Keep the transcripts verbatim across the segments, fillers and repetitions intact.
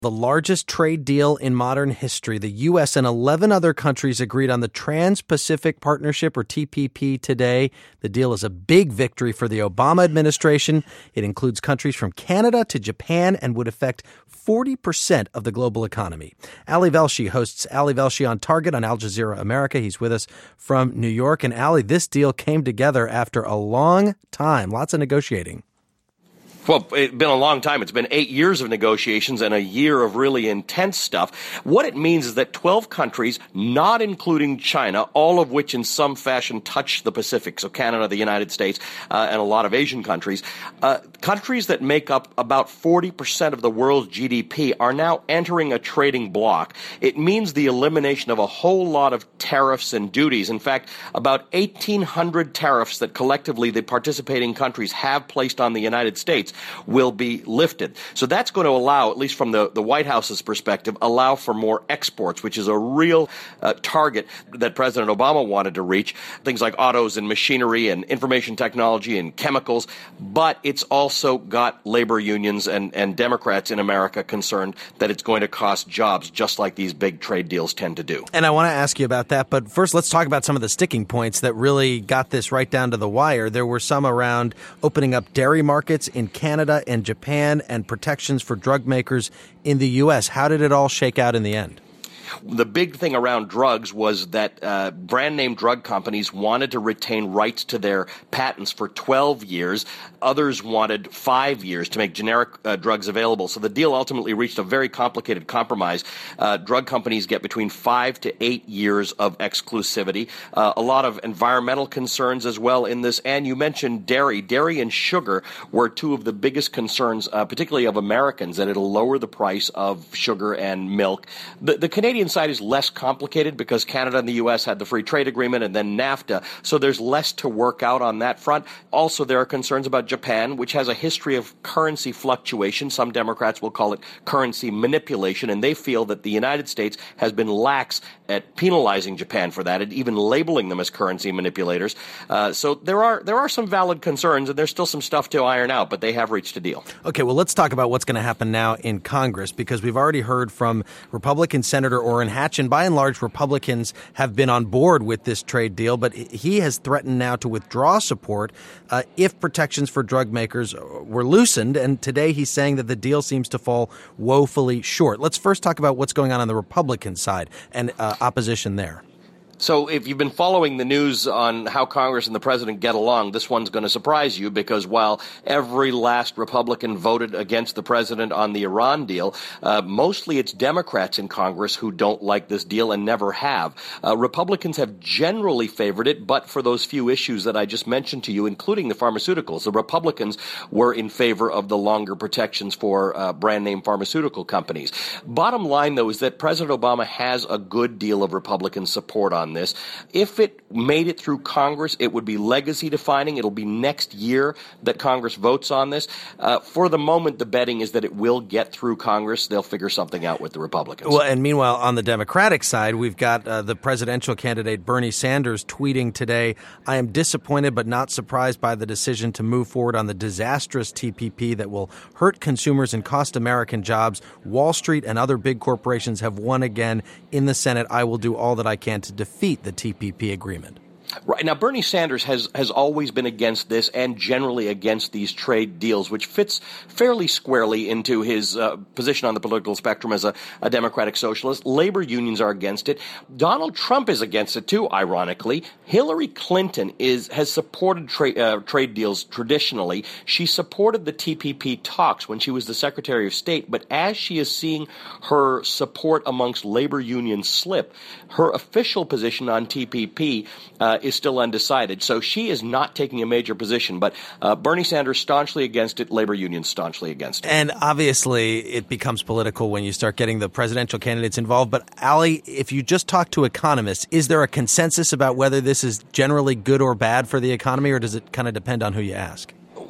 The largest trade deal in modern history. The U S and eleven other countries agreed on the Trans-Pacific Partnership, or T P P, today. The deal is a big victory for the Obama administration. It includes countries from Canada to Japan and would affect forty percent of the global economy. Ali Velshi hosts Ali Velshi on Target on Al Jazeera America. He's with us from New York. And Ali, this deal came together after a long time. Lots of negotiating. Well, it's been a long time. It's been eight years of negotiations and a year of really intense stuff. What it means is that twelve countries, not including China, all of which in some fashion touch the Pacific, so Canada, the United States, uh, and a lot of Asian countries, uh, countries that make up about forty percent of the world's G D P are now entering a trading bloc. It means the elimination of a whole lot of tariffs and duties. In fact, about eighteen hundred tariffs that collectively the participating countries have placed on the United States will be lifted. So that's going to allow, at least from the, the White House's perspective, allow for more exports, which is a real uh, target that President Obama wanted to reach. Things like autos and machinery and information technology and chemicals. But it's also got labor unions and, and Democrats in America concerned that it's going to cost jobs, just like these big trade deals tend to do. And I want to ask you about that. But first, let's talk about some of the sticking points that really got this right down to the wire. There were some around opening up dairy markets in Canada and Japan and protections for drug makers in the U S. How did it all shake out in the end? The big thing around drugs was that uh, brand name drug companies wanted to retain rights to their patents for twelve years. Others wanted five years to make generic uh, drugs available. So the deal ultimately reached a very complicated compromise. Uh, drug companies get between five to eight years of exclusivity. Uh, a lot of environmental concerns as well in this. And you mentioned dairy. Dairy and sugar were two of the biggest concerns, uh, particularly of Americans, that it'll lower the price of sugar and milk. The, the Canadian side is less complicated because Canada and the U S had the free trade agreement and then NAFTA, so there's less to work out on that front. Also, there are concerns about Japan, which has a history of currency fluctuation. Some Democrats will call it currency manipulation, and they feel that the United States has been lax at penalizing Japan for that and even labeling them as currency manipulators. Uh, so there are there are some valid concerns, and there's still some stuff to iron out, but they have reached a deal. Okay, well, let's talk about what's going to happen now in Congress, because we've already heard from Republican Senator Orrin Hatch, and by and large, Republicans have been on board with this trade deal, but he has threatened now to withdraw support uh, if protections for drug makers were loosened, and today he's saying that the deal seems to fall woefully short. Let's first talk about what's going on on the Republican side and uh, opposition there. So if you've been following the news on how Congress and the president get along, this one's going to surprise you, because while every last Republican voted against the president on the Iran deal, uh, mostly it's Democrats in Congress who don't like this deal and never have. Uh, Republicans have generally favored it, but for those few issues that I just mentioned to you, including the pharmaceuticals, the Republicans were in favor of the longer protections for uh, brand name pharmaceutical companies. Bottom line, though, is that President Obama has a good deal of Republican support on this. If it made it through Congress, it would be legacy defining. It'll be next year that Congress votes on this. Uh, for the moment, the betting is that it will get through Congress. They'll figure something out with the Republicans. Well, and meanwhile, on the Democratic side, we've got uh, the presidential candidate Bernie Sanders tweeting today, "I am disappointed but not surprised by the decision to move forward on the disastrous T P P that will hurt consumers and cost American jobs. Wall Street and other big corporations have won again in the Senate. I will do all that I can to defeat the T P P agreement." Right. Now, Bernie Sanders has, has always been against this and generally against these trade deals, which fits fairly squarely into his uh, position on the political spectrum as a, a democratic socialist. Labor unions are against it. Donald Trump is against it, too, ironically. Hillary Clinton is has supported tra- uh, trade deals traditionally. She supported the T P P talks when she was the Secretary of State, but as she is seeing her support amongst labor unions slip, her official position on T P P uh, is still undecided. So she is not taking a major position, but uh, Bernie Sanders staunchly against it, labor unions staunchly against it. And obviously it becomes political when you start getting the presidential candidates involved. But Ali, if you just talk to economists, is there a consensus about whether this is generally good or bad for the economy, or does it kind of depend on who you ask?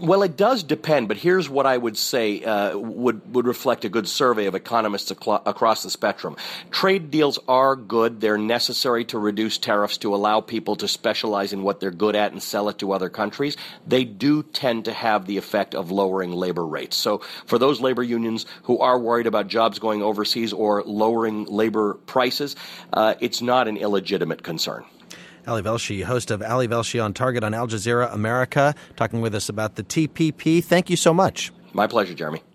Well, it does depend, but here's what I would say uh, would would reflect a good survey of economists aclo- across the spectrum. Trade deals are good. They're necessary to reduce tariffs to allow people to specialize in what they're good at and sell it to other countries. They do tend to have the effect of lowering labor rates. So for those labor unions who are worried about jobs going overseas or lowering labor prices, uh, it's not an illegitimate concern. Ali Velshi, host of Ali Velshi on Target on Al Jazeera America, talking with us about the T P P. Thank you so much. My pleasure, Jeremy.